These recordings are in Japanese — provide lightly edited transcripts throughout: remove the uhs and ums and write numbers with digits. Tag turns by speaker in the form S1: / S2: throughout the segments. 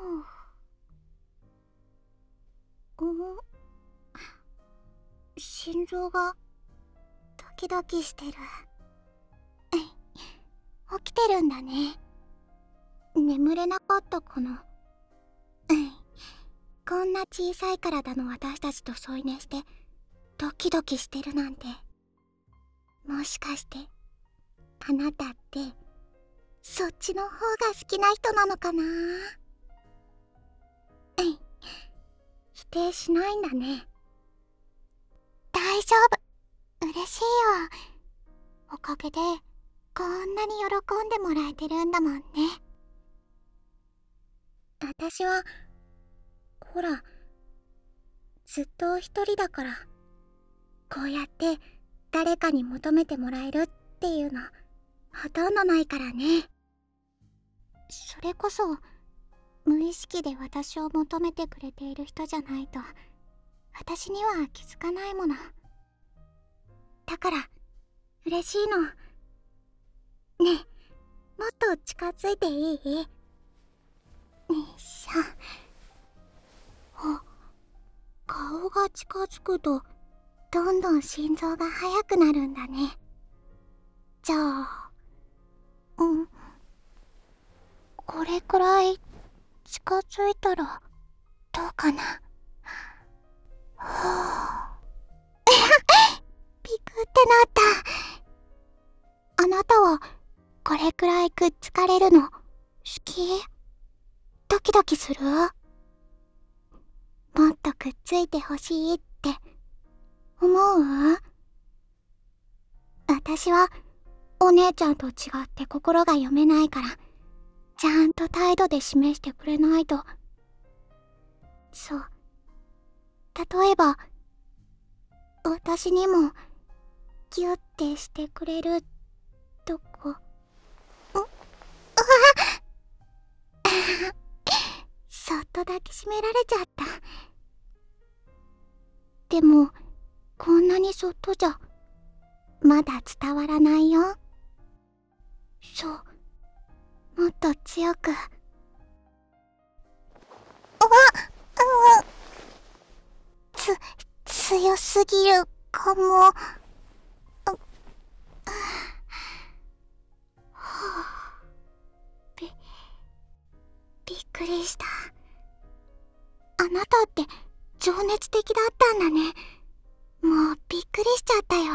S1: 心臓がドキドキしてる。起きてるんだね。眠れなかったかな。こんな小さい体の私たちと添い寝してドキドキしてるなんて、もしかしてあなたってそっちの方が好きな人なのかな。否定しないんだね。大丈夫、嬉しいよ。おかげでこんなに喜んでもらえてるんだもんね。私はほら、ずっと一人だから、こうやって誰かに求めてもらえるっていうのほとんどないからね。それこそ無意識で私を求めてくれている人じゃないと私には気づかないもの。だから嬉しいの。ねえ、もっと近づいていい？よいしょ。顔が近づくとどんどん心臓が速くなるんだね。じゃあこれくらい近づいたらどうかな。ピクってなった。あなたはこれくらいくっつかれるの好き？ドキドキする？もっとくっついてほしいって思う？私はお姉ちゃんと違って心が読めないから、ちゃんと態度で示してくれないと。そう、例えば私にもギュッてしてくれるとこ。そっと抱きしめられちゃった。でもこんなにそっとじゃまだ伝わらないよ。そう、もっと強く。強すぎるかも。びっくりした。あなたって情熱的だったんだね。もうびっくりしちゃったよ。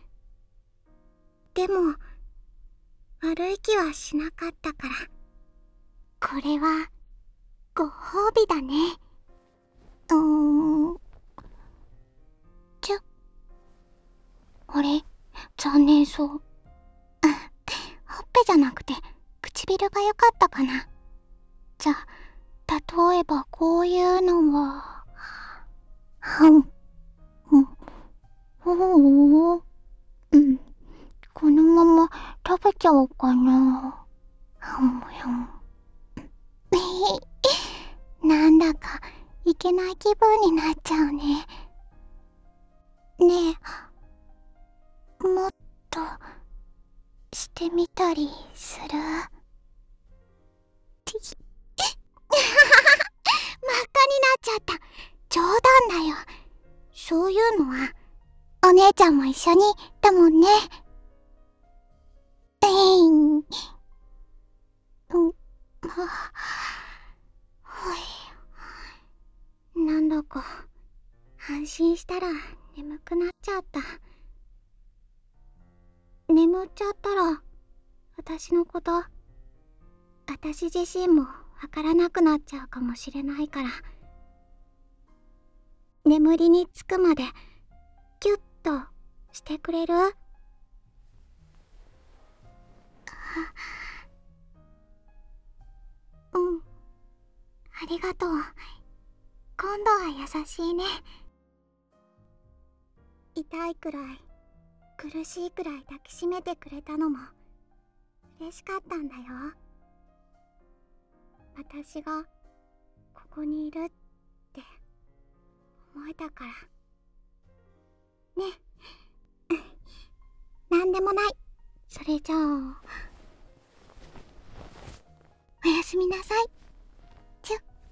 S1: でも悪い気はしなかったから、これはご褒美だね。あれ、残念そう。ほっぺじゃなくて唇が良かったかな。じゃあ例えばこういうのはこのまま食べちゃおうかな。なんだかいけない気分になっちゃうね。ねえ、もっとしてみたりする？真っ赤になっちゃった。冗談だよ。そういうのはお姉ちゃんも一緒にだもんね。なんだか安心したら眠くなっちゃった。眠っちゃったら私のこと、私自身もわからなくなっちゃうかもしれないから、眠りにつくまでギュッとしてくれる？ありがとう。今度は優しいね。痛いくらい、苦しいくらい抱きしめてくれたのも嬉しかったんだよ。私がここにいるって思えたからね。なんでもない。それじゃあおやすみなさい。チュッ。